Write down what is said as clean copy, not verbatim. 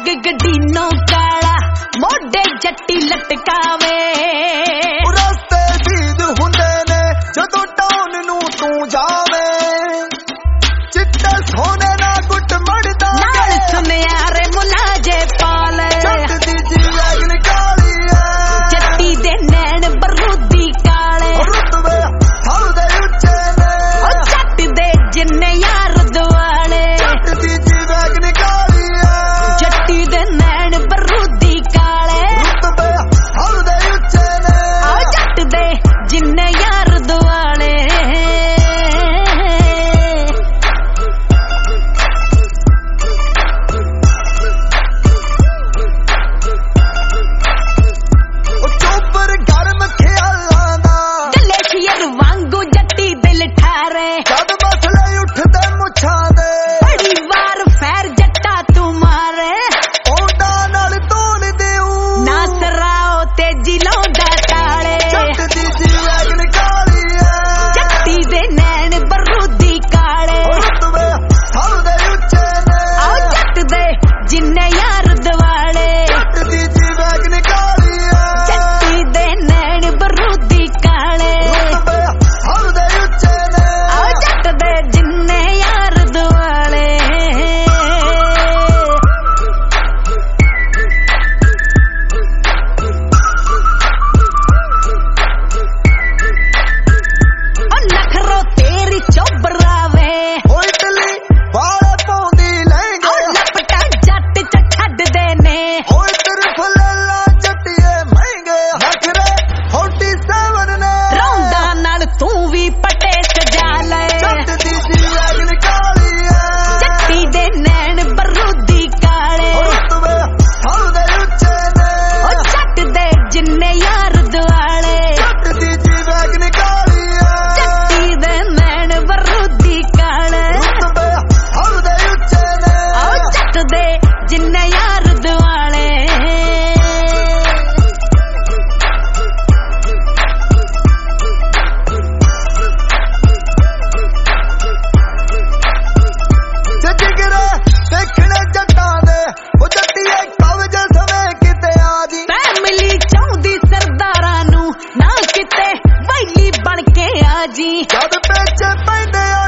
bag गड्डीनो काला मोढे जट्टी लटकावे रस्ते सीध हुंदे ने जदों टाउन नू तू जावे चिट्टे सोने ना गुट मड़दा नाल सुनियारे मुलाजे पाले जट दी जीवन काली है जट्टी दे नैन बरूदी काले रुतबे सब दे उच्चे ने जट दे जिन्ने यार दुआले जट दी जीवन काली है जट्टी दे नैन बरूदी काले रुतबे सब दे उच्चे ने जट दे जिन्ने यार दुआले चोपर गर्म ख्यालां दा गलेशियर वांगू जट्टी दिल ठारे जद मसले उठदे मुछां दे बड़ी वार फैर जट्टा तू मारे ओंडा नाल तोल देऊ नासराओ ते जिलौंदा ताले जट दी जीवन काली है जट्टी दे नैन बरूदी काले रुतबे सब दे उच्चे ने जट दे जिन्ने यार दुआले जट दी जीवन काली है जट्टी दे नैन बरूदी काले रुतबे सब दे उच्चे ने जट दे जिन्ने यार दुआले नखरो तेरी चोबरावे ओ इटली वाले पौंदी लहंगे लपटा जट च छड्ड दे ने ओ तरफ लल्ला जट्टिए महंगे नखरे 47 ने रौंदा नाल तू भी पटे सजा ले जट दी जीवन काली है जट्टी दे नैन बरूदी काले रुतबे सब दे उच्चे ने जट दे जिन्ने यार दुआले जट दी जीवन काली है जट्टी दे नैन बरूदी काले रुतबे सब दे उच्चे ने जट दे जिन्ने यार दुआले जिगरे देखने जट्टां दे ओ जट्टिए कवज समय किते आजी फैमिली चाहुंदी सरदारां नू ना किते वैली बन के आजी जद पेचे पैंदे